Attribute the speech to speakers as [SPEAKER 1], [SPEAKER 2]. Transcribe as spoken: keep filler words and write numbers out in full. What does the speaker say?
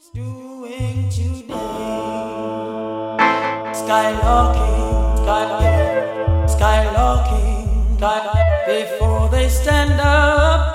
[SPEAKER 1] doing today? Skylarking, skylarking, skylarking, sky before they stand up.